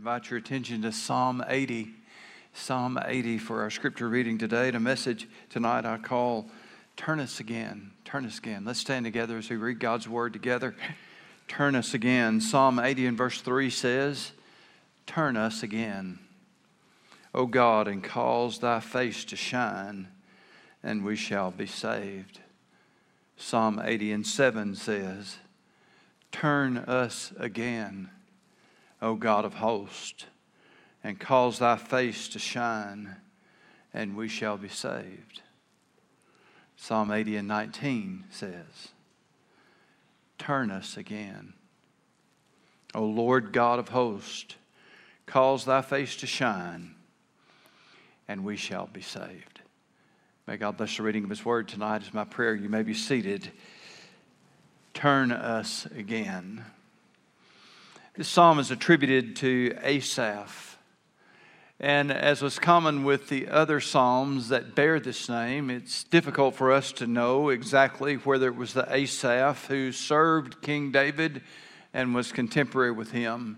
invite your attention to Psalm 80. Psalm 80 for our scripture reading today. And a message tonight I call Turn Us Again. Turn Us Again. Let's stand together as we read God's Word together. Turn us again. Psalm 80 and verse 3 says, Turn us again, O God, and cause thy face to shine, and we shall be saved. Psalm 80 and 7 says, Turn us again, O God of hosts, and cause thy face to shine, and we shall be saved. Psalm 80 and 19 says, Turn us again, O Lord God of hosts, cause thy face to shine, and we shall be saved. May God bless the reading of His Word tonight. Is my prayer. You may be seated. Turn us again. This psalm is attributed to Asaph. And as was common with the other psalms that bear this name, it's difficult for us to know exactly whether it was the Asaph who served King David and was contemporary with him,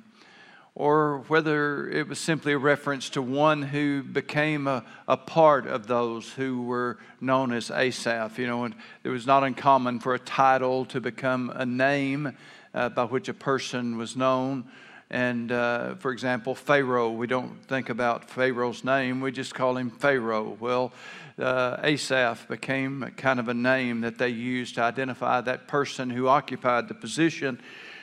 or whether it was simply a reference to one who became a part of those who were known as Asaph. You know, and it was not uncommon for a title to become a name by which a person was known. And for example, Pharaoh, we don't think about Pharaoh's name, we just call him Pharaoh. Well, Asaph became kind of a name that they used to identify that person who occupied the position.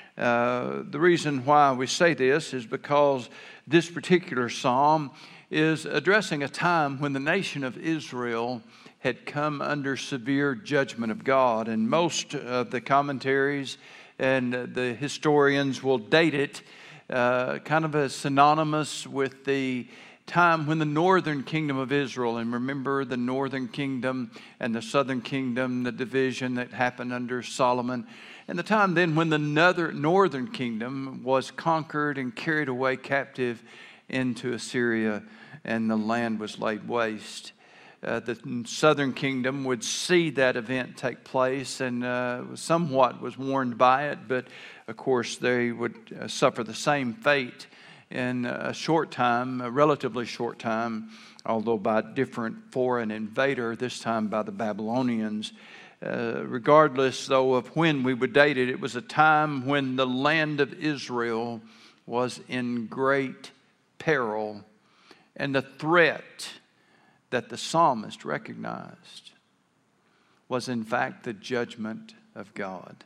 The reason why we say this is because this particular psalm is addressing a time when the nation of Israel had come under severe judgment of God. And most of the commentaries and the historians will date it kind of as synonymous with the time when the northern kingdom of Israel, and remember the northern kingdom and the southern kingdom, the division that happened under Solomon, and the time then when the northern kingdom was conquered and carried away captive into Assyria, and the land was laid waste. The southern kingdom would see that event take place and somewhat was warned by it, but of course they would suffer the same fate in a short time, a relatively short time, although by a different foreign invader, this time by the Babylonians. Regardless, though, of when we would date it, it was a time when the land of Israel was in great peril, and the threat that the psalmist recognized was in fact the judgment of God.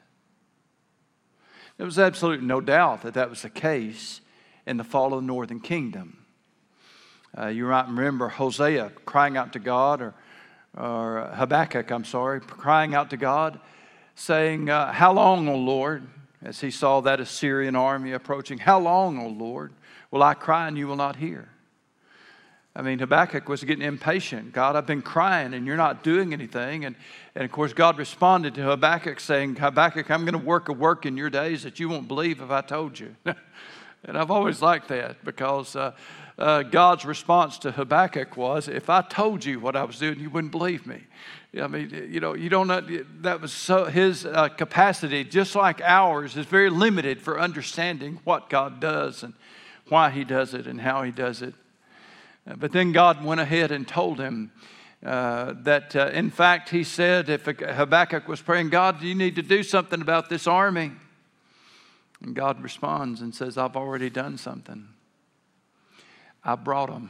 There was absolutely no doubt that that was the case in the fall of the northern kingdom. You might remember Hosea crying out to God, or Habakkuk, crying out to God, saying, How long, O Lord, as he saw that Assyrian army approaching, how long, O Lord, will I cry and you will not hear? I mean, Habakkuk was getting impatient. God, I've been crying and you're not doing anything. And of course, God responded to Habakkuk saying, Habakkuk, I'm going to work a work in your days that you won't believe if I told you. And I've always liked that because God's response to Habakkuk was, if I told you what I was doing, you wouldn't believe me. I mean, you don't know, that was so, his capacity, just like ours, is very limited for understanding what God does and why He does it and how He does it. But then God went ahead and told him that, in fact, he said, if Habakkuk was praying, God, you need to do something about this army. And God responds and says, I've already done something. I brought them.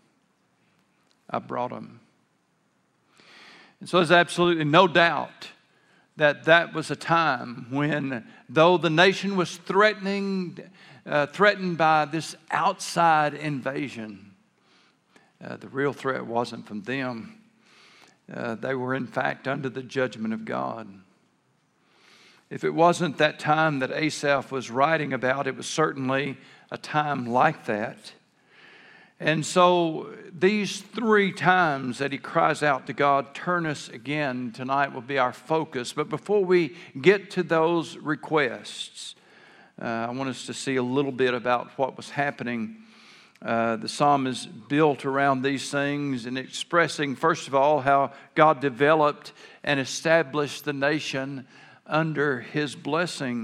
And so there's absolutely no doubt that that was a time when, though the nation was threatened by this outside invasion, the real threat wasn't from them. They were, in fact, under the judgment of God. If it wasn't that time that Asaph was writing about, it was certainly a time like that. And so these three times that he cries out to God, turn us again, tonight will be our focus. But before we get to those requests, I want us to see a little bit about what was happening. The psalm is built around these things and expressing, first of all, how God developed and established the nation under His blessing.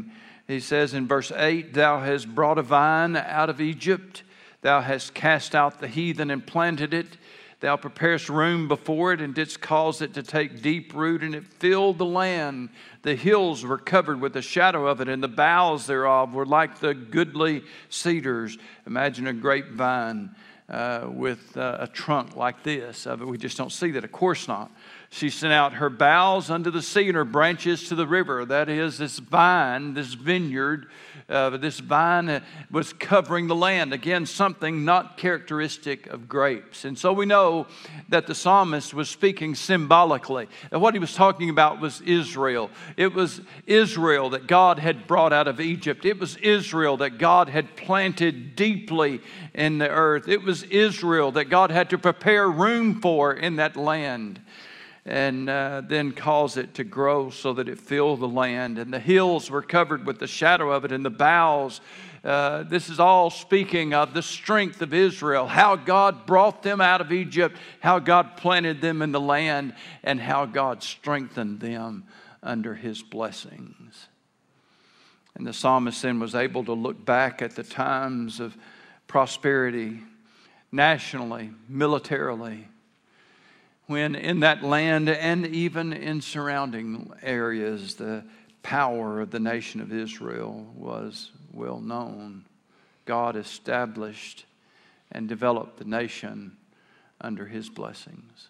He says in verse 8, "Thou hast brought a vine out of Egypt. Thou hast cast out the heathen and planted it. Thou preparest room before it and didst cause it to take deep root, and it filled the land. The hills were covered with the shadow of it, and the boughs thereof were like the goodly cedars." Imagine a grapevine with a trunk like this. We just don't see that. Of course not. She sent out her boughs unto the sea and her branches to the river. That is, this vine, this vineyard, this vine was covering the land. Again, something not characteristic of grapes. And so we know that the psalmist was speaking symbolically. And what he was talking about was Israel. It was Israel that God had brought out of Egypt. It was Israel that God had planted deeply in the earth. It was Israel that God had to prepare room for in that land, and then cause it to grow so that it filled the land. And the hills were covered with the shadow of it, and the boughs. This is all speaking of the strength of Israel, how God brought them out of Egypt, how God planted them in the land, and how God strengthened them under His blessings. And the psalmist then was able to look back at the times of prosperity, nationally, militarily, when in that land and even in surrounding areas, the power of the nation of Israel was well known. God established and developed the nation under His blessings.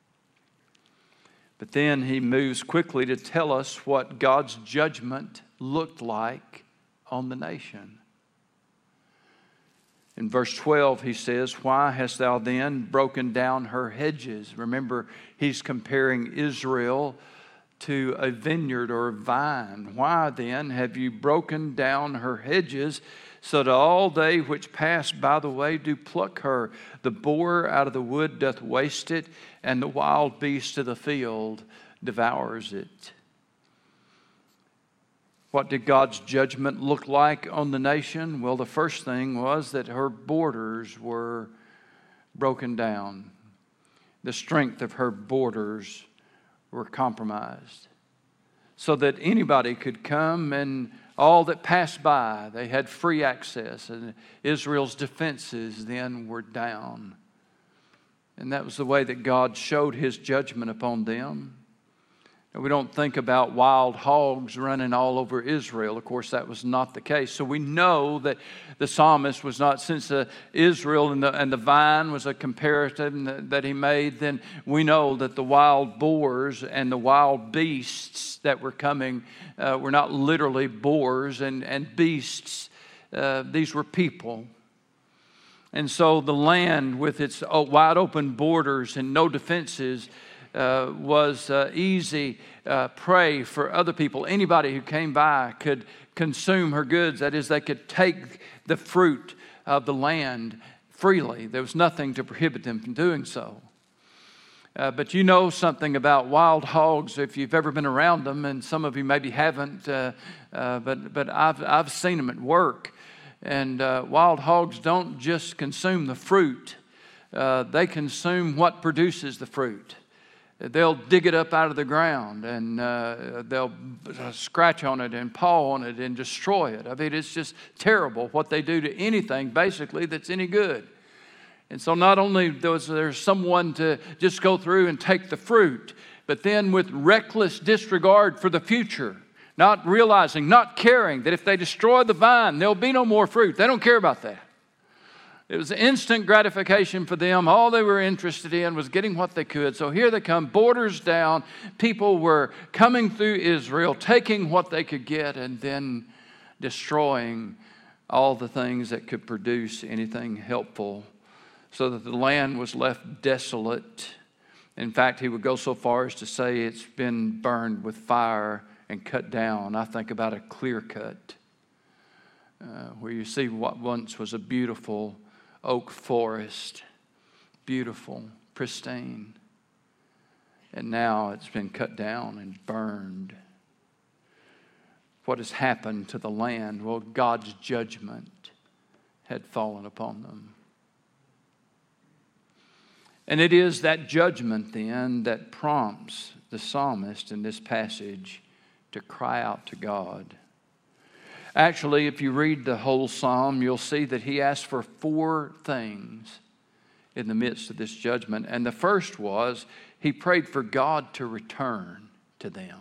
But then he moves quickly to tell us what God's judgment looked like on the nation. In verse 12, he says, "Why hast thou then broken down her hedges?" Remember, he's comparing Israel to a vineyard or a vine. "Why then have you broken down her hedges, so that all they which pass by the way do pluck her? The boar out of the wood doth waste it, and the wild beast of the field devours it." What did God's judgment look like on the nation? Well, the first thing was that her borders were broken down. The strength of her borders were compromised, so that anybody could come and all that passed by, they had free access, and Israel's defenses then were down. And that was the way that God showed His judgment upon them. We don't think about wild hogs running all over Israel. Of course, that was not the case. So we know that the psalmist was not, since Israel and the vine was a comparison that he made, then we know that the wild boars and the wild beasts that were coming were not literally boars and beasts. These were people. And so the land with its wide open borders and no defenses was easy prey for other people. Anybody who came by could consume her goods. That is, they could take the fruit of the land freely. There was nothing to prohibit them from doing so. But you know something about wild hogs if you've ever been around them, and some of you maybe haven't, but I've seen them at work. And wild hogs don't just consume the fruit. They consume what produces the fruit. They'll dig it up out of the ground, and they'll scratch on it and paw on it and destroy it. I mean, it's just terrible what they do to anything, basically, that's any good. And so not only was there someone to just go through and take the fruit, but then with reckless disregard for the future, not realizing, not caring that if they destroy the vine, there'll be no more fruit. They don't care about that. It was instant gratification for them. All they were interested in was getting what they could. So here they come, borders down. People were coming through Israel, taking what they could get, and then destroying all the things that could produce anything helpful, so that the land was left desolate. In fact, he would go so far as to say it's been burned with fire and cut down. I think about a clear cut, where you see what once was a beautiful oak forest, beautiful, pristine, and now it's been cut down and burned. What has happened to the land? Well, God's judgment had fallen upon them. And it is that judgment then that prompts the psalmist in this passage to cry out to God. Actually, if you read the whole psalm, you'll see that he asked for 4 things in the midst of this judgment. And the first was he prayed for God to return to them.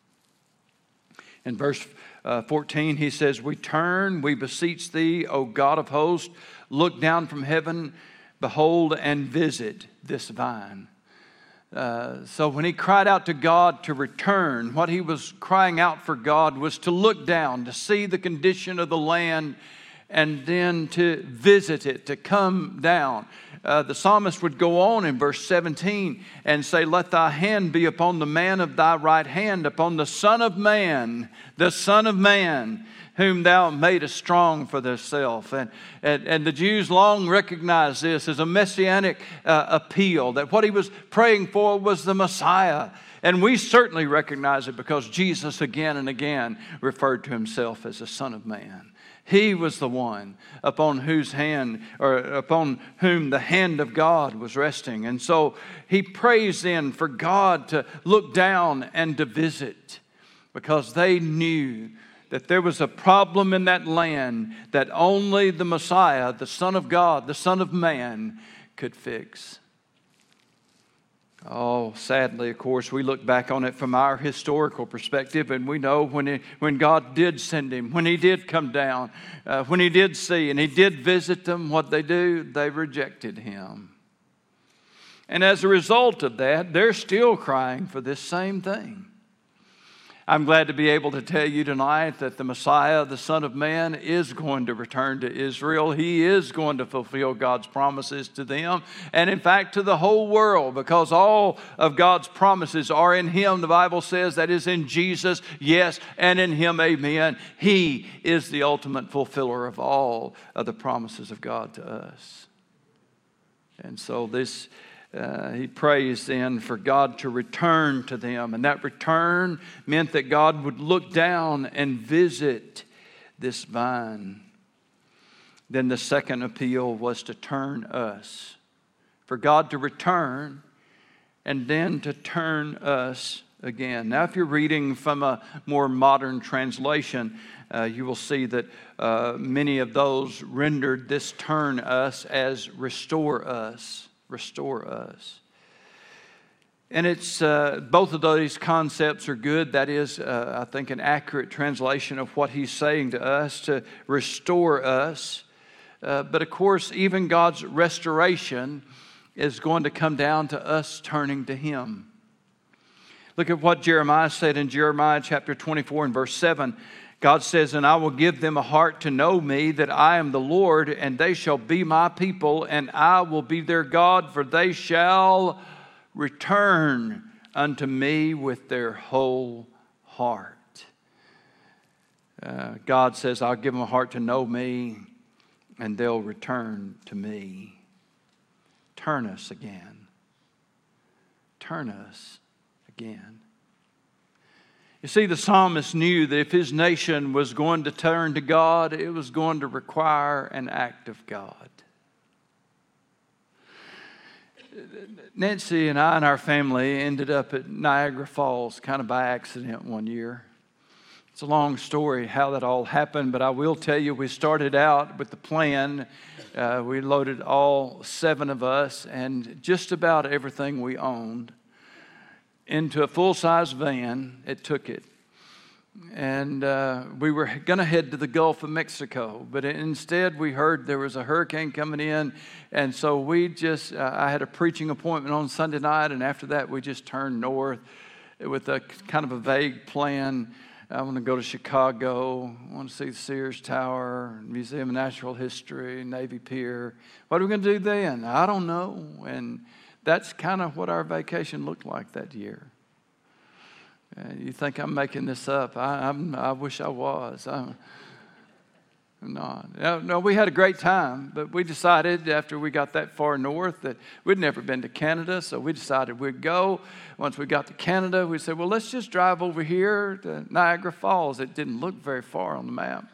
In verse 14, he says, "We turn, we beseech thee, O God of hosts, look down from heaven, behold, and visit this vine." So when he cried out to God to return, what he was crying out for God was to look down, to see the condition of the land, and then to visit it, to come down. The psalmist would go on in verse 17 and say, "Let thy hand be upon the man of thy right hand, upon the Son of Man, whom thou madest strong for thyself." And the Jews long recognized this as a messianic appeal, that what he was praying for was the Messiah. And we certainly recognize it because Jesus again and again referred to himself as the Son of Man. He was the one upon whom the hand of God was resting. And so he prays then for God to look down and to visit, because they knew that there was a problem in that land that only the Messiah, the Son of God, the Son of Man, could fix. Oh, sadly, of course, we look back on it from our historical perspective, and we know when God did send him, when he did come down, when he did see and he did visit them, what they do? They rejected him. And as a result of that, they're still crying for this same thing. I'm glad to be able to tell you tonight that the Messiah, the Son of Man, is going to return to Israel. He is going to fulfill God's promises to them, and in fact to the whole world, because all of God's promises are in him. The Bible says that is in Jesus, yes, and in him, amen. He is the ultimate fulfiller of all of the promises of God to us. And so he prays then for God to return to them. And that return meant that God would look down and visit this vine. Then the second appeal was to turn us. For God to return and then to turn us again. Now, if you're reading from a more modern translation, you will see that many of those rendered this turn us as restore us. Restore us. And it's both of those concepts are good. That is, I think, an accurate translation of what he's saying to us, to restore us. But of course, even God's restoration is going to come down to us turning to him. Look at what Jeremiah said in Jeremiah chapter 24 and verse 7. God says, "And I will give them a heart to know me, that I am the Lord, and they shall be my people, and I will be their God, for they shall return unto me with their whole heart." God says, I'll give them a heart to know me, and they'll return to me. Turn us again. Turn us again. You see, the psalmist knew that if his nation was going to turn to God, it was going to require an act of God. Nancy and I and our family ended up at Niagara Falls kind of by accident one year. It's a long story how that all happened, but I will tell you we started out with the plan. We loaded all 7 of us and just about everything we owned into a full-size van. It took it. And we were going to head to the Gulf of Mexico, but instead we heard there was a hurricane coming in, and so I had a preaching appointment on Sunday night, and after that we just turned north with a kind of a vague plan. I want to go to Chicago. I want to see the Sears Tower, Museum of Natural History, Navy Pier. What are we going to do then? I don't know. And that's kind of what our vacation looked like that year. You think I'm making this up? I wish I was. I'm not. No, we had a great time, but we decided after we got that far north that we'd never been to Canada, so we decided we'd go. Once we got to Canada, we said, well, let's just drive over here to Niagara Falls. It didn't look very far on the map.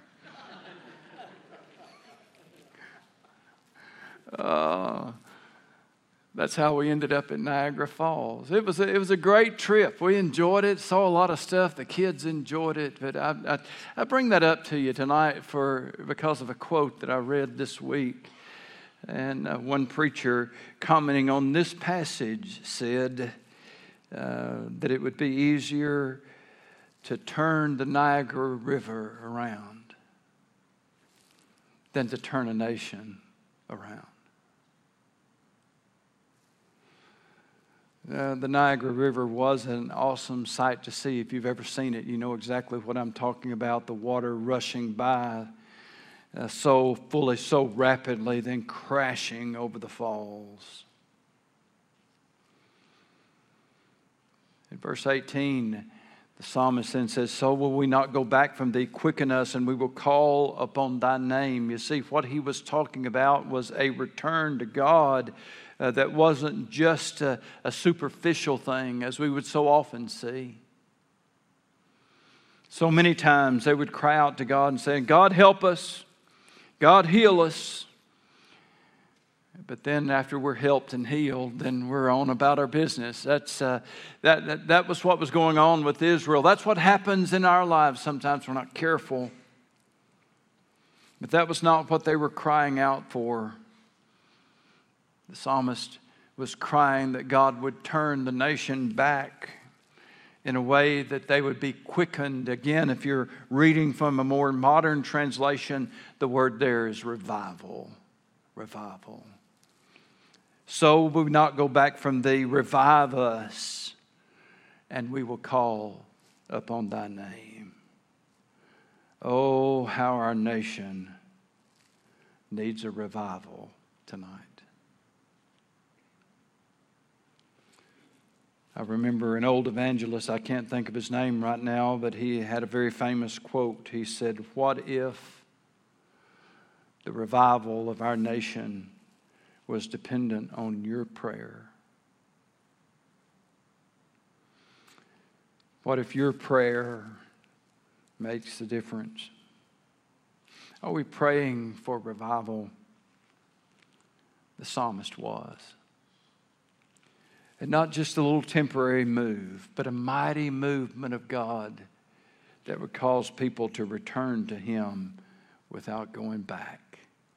That's how we ended up at Niagara Falls. It was a great trip. We enjoyed it, saw a lot of stuff. The kids enjoyed it. But I bring that up to you tonight because of a quote that I read this week. And one preacher commenting on this passage said that it would be easier to turn the Niagara River around than to turn a nation around. The Niagara River was an awesome sight to see. If you've ever seen it, you know exactly what I'm talking about. The water rushing by so fully, so rapidly, then crashing over the falls. In verse 18, the psalmist then says, "So will we not go back from thee, quicken us, and we will call upon thy name." You see, what he was talking about was a return to God that wasn't just a superficial thing, as we would so often see. So many times they would cry out to God and say, "God help us, God heal us." But then after we're helped and healed, then we're on about our business. That was what was going on with Israel. That's what happens in our lives sometimes we're not careful. But that was not what they were crying out for. The psalmist was crying that God would turn the nation back in a way that they would be quickened. Again, if you're reading from a more modern translation, the word there is revival. Revival. "So will we not go back from thee, revive us, and we will call upon thy name." Oh, how our nation needs a revival tonight. I remember an old evangelist, I can't think of his name right now, but he had a very famous quote. He said, "What if the revival of our nation was dependent on your prayer? What if your prayer makes the difference?" Are we praying for revival? The psalmist was. And not just a little temporary move, but a mighty movement of God that would cause people to return to Him without going back.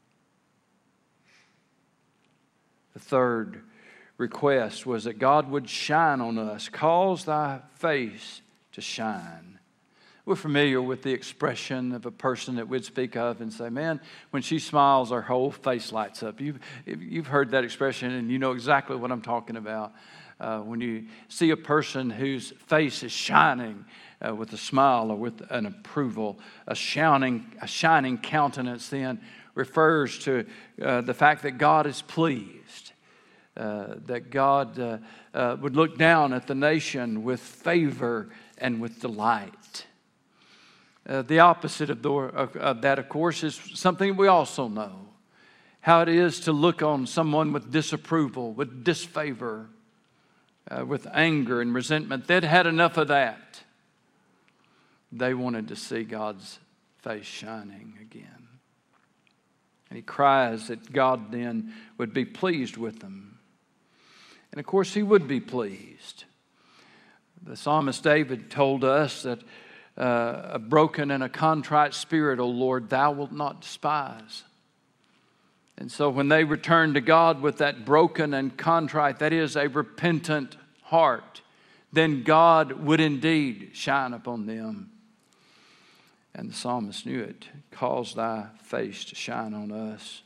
The third request was that God would shine on us. "Cause thy face to shine." We're familiar with the expression of a person that we'd speak of and say, "Man, when she smiles, her whole face lights up." You've heard that expression, and you know exactly what I'm talking about. When you see a person whose face is shining with a smile or with an approval, a shining countenance then refers to the fact that God is pleased, that God would look down at the nation with favor and with delight. The opposite of that, of course, is something we also know. How it is to look on someone with disapproval, with disfavor, with anger and resentment. They'd had enough of that. They wanted to see God's face shining again. And he cries that God then would be pleased with them. And of course, he would be pleased. The psalmist David told us that a broken and a contrite spirit, O Lord, thou wilt not despise. And so when they returned to God with that broken and contrite, that is a repentant heart, then God would indeed shine upon them. And the psalmist knew it. "Cause thy face to shine on us."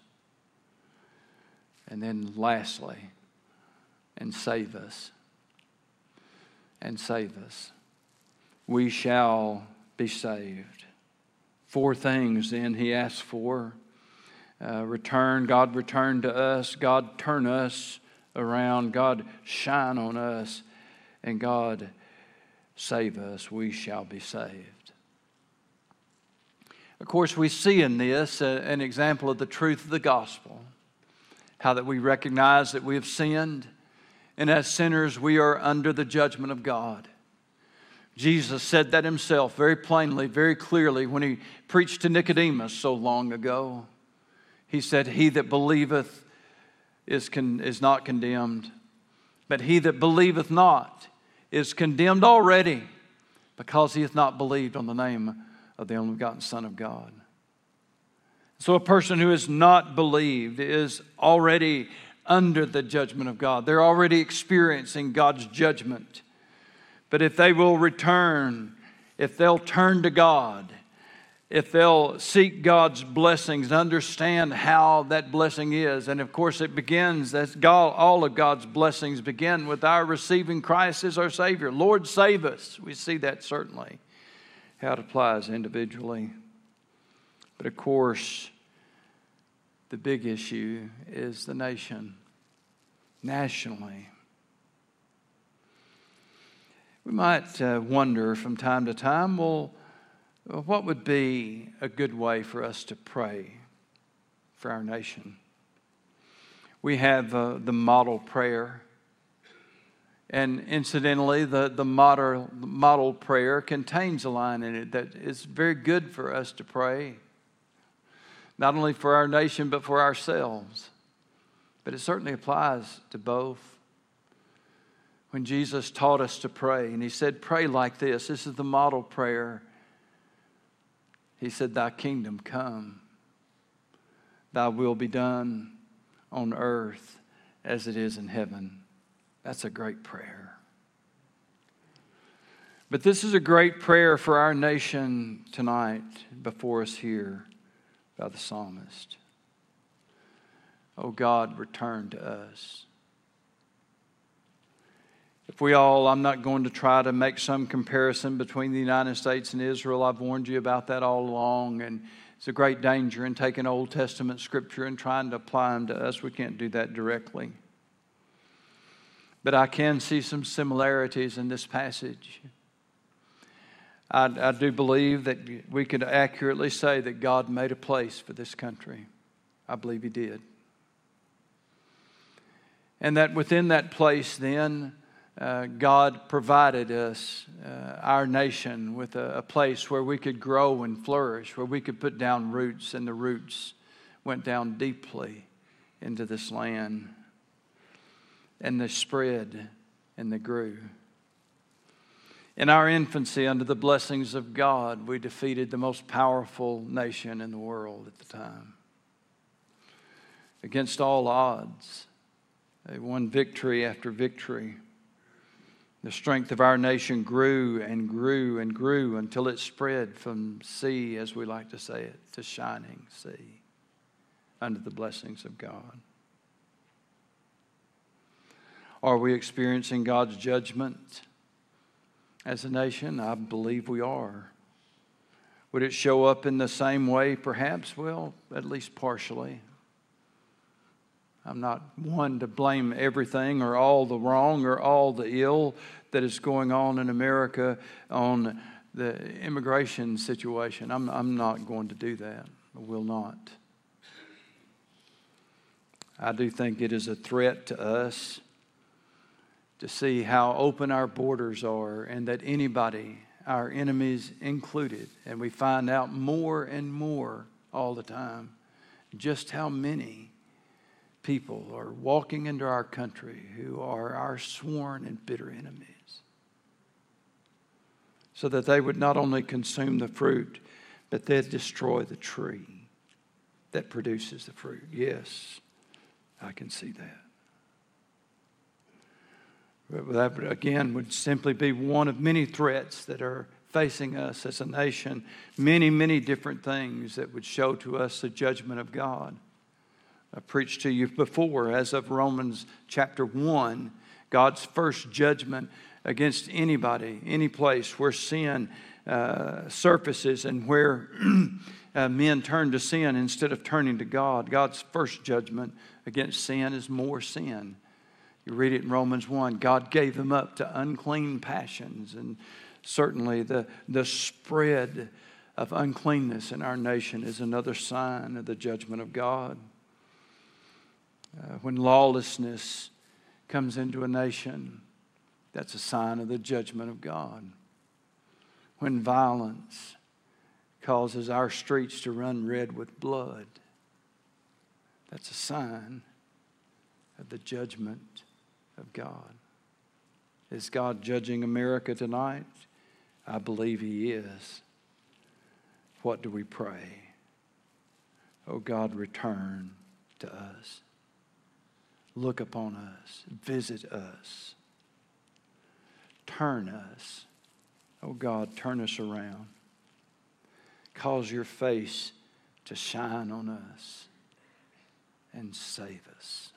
And then lastly, and save us. And save us. We shall be saved. 4 things then he asks for. Return, God return to us, God turn us around, God shine on us, and God save us. We shall be saved. Of course, we see in this an example of the truth of the gospel, how that we recognize that we have sinned, and as sinners we are under the judgment of God. Jesus said that himself very plainly, very clearly when he preached to Nicodemus so long ago. He said, "He that believeth is not condemned, but he that believeth not is condemned already, because he hath not believed on the name of the only begotten Son of God. So a person who has not believed is already under the judgment of God. They're already experiencing God's judgment. But if they will return, if they'll turn to God, if they'll seek God's blessings and understand how that blessing is, and of course it begins, that's God, all of God's blessings begin with our receiving Christ as our Savior. Lord, save us. We see that certainly, how it applies individually. But of course, the big issue is the nation, nationally. We might wonder from time to time, well, what would be a good way for us to pray for our nation? We have the model prayer. And incidentally, the model prayer contains a line in it that is very good for us to pray, not only for our nation, but for ourselves. But it certainly applies to both. When Jesus taught us to pray, and he said, pray like this. This is the model prayer. He said, thy kingdom come, thy will be done on earth as it is in heaven. That's a great prayer. But this is a great prayer for our nation tonight before us here by the psalmist. Oh God, return to us. If we all, I'm not going to try to make some comparison between the United States and Israel. I've warned you about that all along, and it's a great danger in taking Old Testament scripture and trying to apply them to us. We can't do that directly. But I can see some similarities in this passage. I do believe that we could accurately say that God made a place for this country. I believe He did. And that within that place then, God provided us, our nation, with a place where we could grow and flourish, where we could put down roots, and the roots went down deeply into this land. And they spread and they grew. In our infancy, under the blessings of God, we defeated the most powerful nation in the world at the time. Against all odds, they won victory after victory. The strength of our nation grew and grew and grew until it spread from sea, as we like to say it, to shining sea, under the blessings of God. Are we experiencing God's judgment as a nation? I believe we are. Would it show up in the same way, perhaps? Well, at least partially. I'm not one to blame everything or all the wrong or all the ill that is going on in America on the immigration situation. I'm not going to do that. I will not. I do think it is a threat to us to see how open our borders are, and that anybody, our enemies included, and we find out more and more all the time just how many people are walking into our country who are our sworn and bitter enemies, so that they would not only consume the fruit, but they'd destroy the tree that produces the fruit. Yes, I can see that. That, again, would simply be one of many threats that are facing us as a nation. Many, many different things that would show to us the judgment of God. I preached to you before, as of Romans chapter 1, God's first judgment against anybody, any place where sin surfaces and where men turn to sin instead of turning to God. God's first judgment against sin is more sin. You read it in Romans 1. God gave them up to unclean passions. And certainly the spread of uncleanness in our nation is another sign of the judgment of God. When lawlessness comes into a nation, that's a sign of the judgment of God. When violence causes our streets to run red with blood, that's a sign of the judgment of God. Is God judging America tonight? I believe He is. What do we pray? Oh God, return to us. Look upon us. Visit us. Turn us. Oh God, turn us around. Cause your face to shine on us and save us.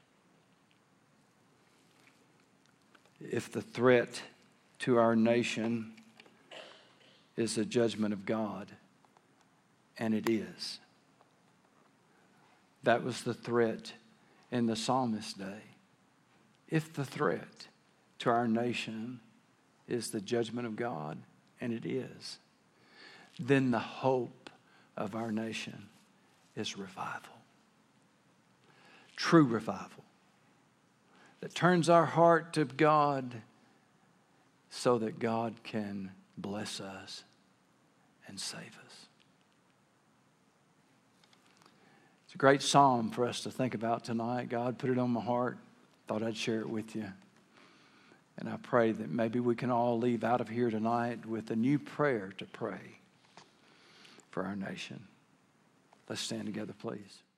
If the threat to our nation is the judgment of God, and it is, that was the threat in the psalmist's day. If the threat to our nation is the judgment of God, and it is, then the hope of our nation is revival. True revival that turns our heart to God so that God can bless us and save us. It's a great psalm for us to think about tonight. God put it on my heart. Thought I'd share it with you. And I pray that maybe we can all leave out of here tonight with a new prayer to pray for our nation. Let's stand together, please.